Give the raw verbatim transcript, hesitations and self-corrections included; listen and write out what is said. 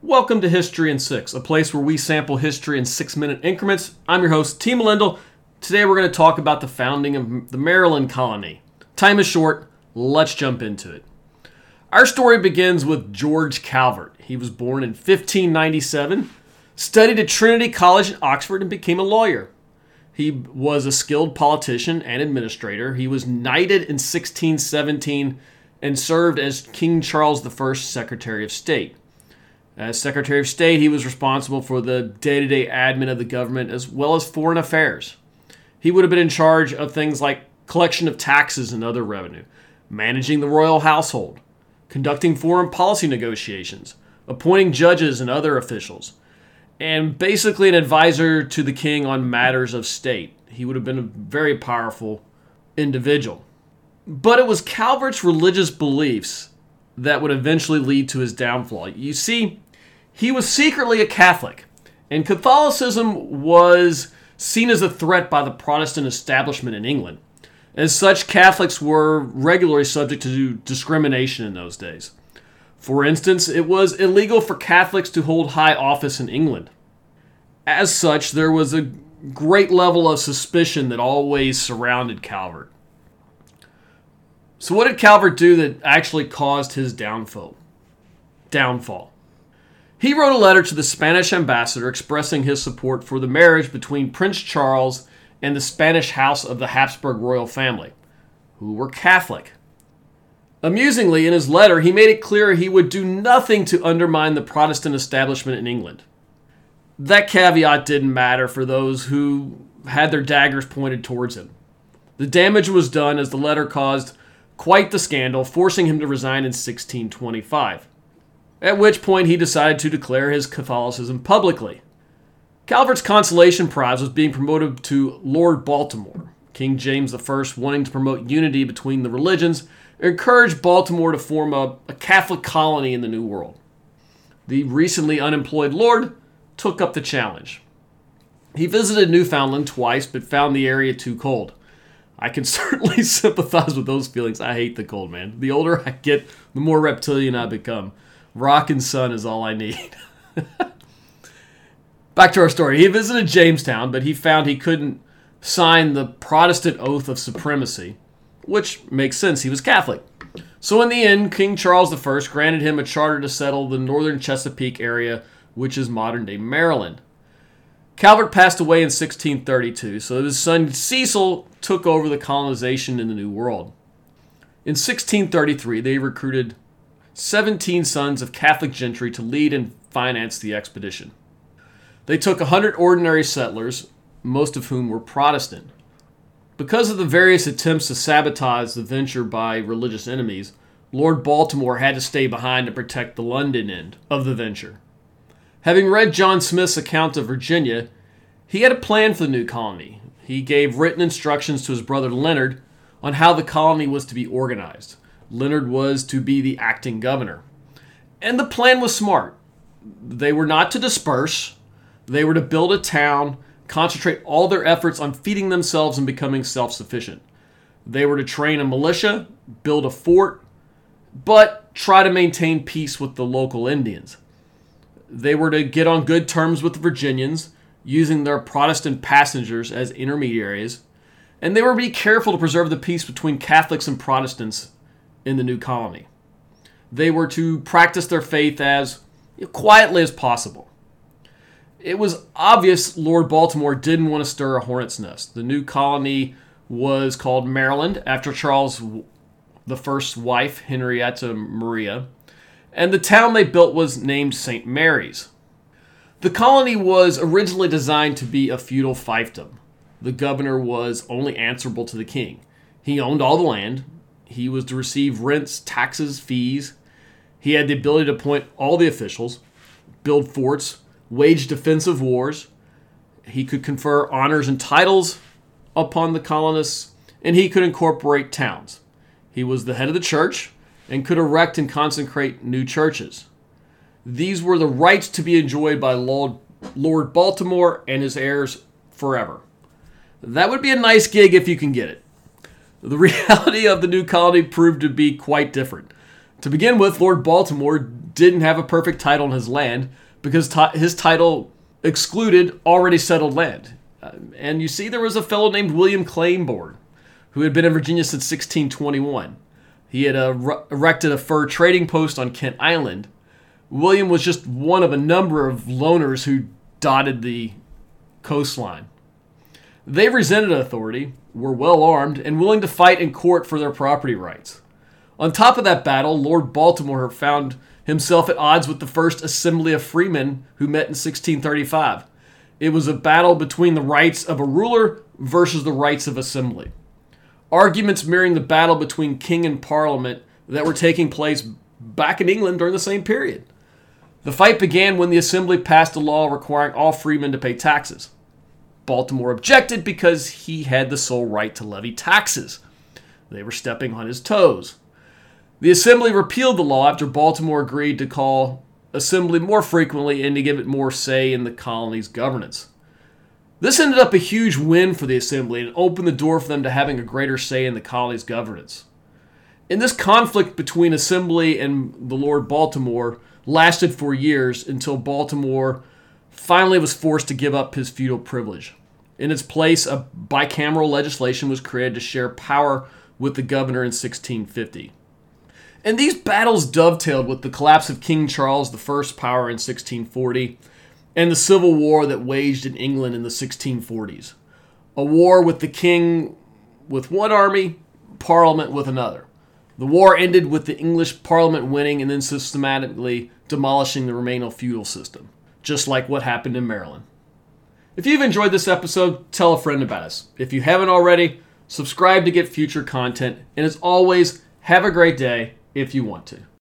Welcome to History in Six, a place where we sample history in six-minute increments. I'm your host, T. Melendel. Today we're going to talk about the founding of the Maryland colony. Time is short, let's jump into it. Our story begins with George Calvert. He was born in fifteen ninety-seven, studied at Trinity College in Oxford, and became a lawyer. He was a skilled politician and administrator. He was knighted in sixteen seventeen and served as King Charles the First's Secretary of State. As Secretary of State, he was responsible for the day-to-day admin of the government as well as foreign affairs. He would have been in charge of things like collection of taxes and other revenue, managing the royal household, conducting foreign policy negotiations, appointing judges and other officials, and basically an advisor to the king on matters of state. He would have been a very powerful individual. But it was Calvert's religious beliefs that would eventually lead to his downfall. You see, he was secretly a Catholic, and Catholicism was seen as a threat by the Protestant establishment in England. As such, Catholics were regularly subject to discrimination in those days. For instance, it was illegal for Catholics to hold high office in England. As such, there was a great level of suspicion that always surrounded Calvert. So what did Calvert do that actually caused his downfall? Downfall. He wrote a letter to the Spanish ambassador expressing his support for the marriage between Prince Charles and the Spanish house of the Habsburg royal family, who were Catholic. Amusingly, in his letter, he made it clear he would do nothing to undermine the Protestant establishment in England. That caveat didn't matter for those who had their daggers pointed towards him. The damage was done as the letter caused quite the scandal, forcing him to resign in sixteen twenty-five, at which point he decided to declare his Catholicism publicly. Calvert's consolation prize was being promoted to Lord Baltimore. King James the First, wanting to promote unity between the religions, encouraged Baltimore to form a, a Catholic colony in the New World. The recently unemployed lord took up the challenge. He visited Newfoundland twice, but found the area too cold. I can certainly sympathize with those feelings. I hate the cold, man. The older I get, the more reptilian I become. Rock and sun is all I need. Back to our story. He visited Jamestown, but he found he couldn't sign the Protestant oath of supremacy, which makes sense. He was Catholic. So in the end, King Charles the First granted him a charter to settle the northern Chesapeake area, which is modern-day Maryland. Calvert passed away in sixteen thirty-two, so his son Cecil took over the colonization in the New World. In sixteen thirty-three, they recruited seventeen sons of Catholic gentry to lead and finance the expedition. They took one hundred ordinary settlers, most of whom were Protestant. Because of the various attempts to sabotage the venture by religious enemies, Lord Baltimore had to stay behind to protect the London end of the venture. Having read John Smith's account of Virginia, he had a plan for the new colony. He gave written instructions to his brother Leonard on how the colony was to be organized. Leonard was to be the acting governor. And the plan was smart. They were not to disperse. They were to build a town, concentrate all their efforts on feeding themselves and becoming self-sufficient. They were to train a militia, build a fort, but try to maintain peace with the local Indians. They were to get on good terms with the Virginians, using their Protestant passengers as intermediaries, and they were to be careful to preserve the peace between Catholics and Protestants in the new colony. They were to practice their faith as quietly as possible. It was obvious Lord Baltimore didn't want to stir a hornet's nest. The new colony was called Maryland, after Charles the First's wife, Henrietta Maria, and the town they built was named Saint Mary's. The colony was originally designed to be a feudal fiefdom. The governor was only answerable to the king. He owned all the land. He was to receive rents, taxes, fees. He had the ability to appoint all the officials, build forts, wage defensive wars. He could confer honors and titles upon the colonists, and he could incorporate towns. He was the head of the church and could erect and consecrate new churches. These were the rights to be enjoyed by Lord, Lord Baltimore and his heirs forever. That would be a nice gig if you can get it. The reality of the new colony proved to be quite different. To begin with, Lord Baltimore didn't have a perfect title on his land because t- his title excluded already settled land. Uh, and you see there was a fellow named William Claiborne who had been in Virginia since sixteen twenty-one. He had uh, re- erected a fur trading post on Kent Island. William was just one of a number of loners who dotted the coastline. They resented authority, were well armed, and willing to fight in court for their property rights. On top of that battle, Lord Baltimore found himself at odds with the first Assembly of Freemen who met in sixteen thirty-five. It was a battle between the rights of a ruler versus the rights of assembly. Arguments mirroring the battle between king and parliament that were taking place back in England during the same period. The fight began when the assembly passed a law requiring all freemen to pay taxes. Baltimore objected because he had the sole right to levy taxes. They were stepping on his toes. The assembly repealed the law after Baltimore agreed to call assembly more frequently and to give it more say in the colony's governance. This ended up a huge win for the assembly and opened the door for them to having a greater say in the colony's governance. And this conflict between assembly and the Lord Baltimore lasted for years until Baltimore finally was forced to give up his feudal privilege. In its place, a bicameral legislation was created to share power with the governor in sixteen fifty. And these battles dovetailed with the collapse of King Charles the First's power in sixteen forty and the civil war that waged in England in the sixteen forties. A war with the king with one army, Parliament with another. The war ended with the English Parliament winning and then systematically demolishing the remaining feudal system, just like what happened in Maryland. If you've enjoyed this episode, tell a friend about us. If you haven't already, subscribe to get future content. And as always, have a great day if you want to.